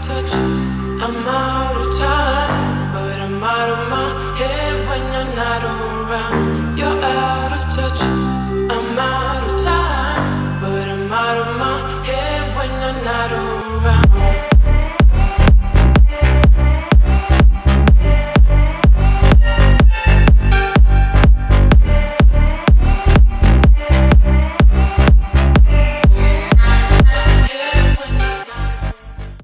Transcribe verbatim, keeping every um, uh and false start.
touch. I'm out of time, but I'm out of my head when you're not around.